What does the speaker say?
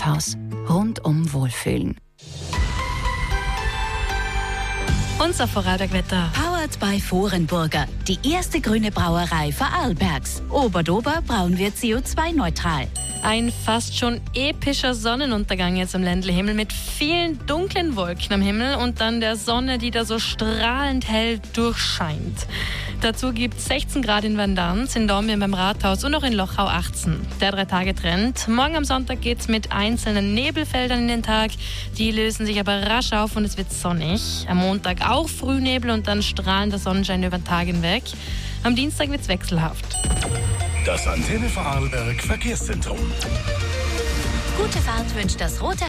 Rathaus. Rundum Wohlfühlen. Unser Vorarlbergwetter. Powered by Vorenburger, die erste grüne Brauerei Vorarlbergs. Oberdober brauen wir CO2-neutral. Ein fast schon epischer Sonnenuntergang jetzt am Ländle-Himmel mit vielen dunklen Wolken am Himmel und dann der Sonne, die da so strahlend hell durchscheint. Dazu gibt es 16 Grad in Vandanz, in Dornbirn beim Rathaus und auch in Lochau 18. Der 3-Tage-Trend. Morgen am Sonntag geht es mit einzelnen Nebelfeldern in den Tag. Die lösen sich aber rasch auf und es wird sonnig. Am Montag auch Frühnebel und dann strahlender Sonnenschein über den Tag hinweg. Am Dienstag wird es wechselhaft. Das Antenne Vorarlberg Verkehrszentrum. Gute Fahrt wünscht das Rote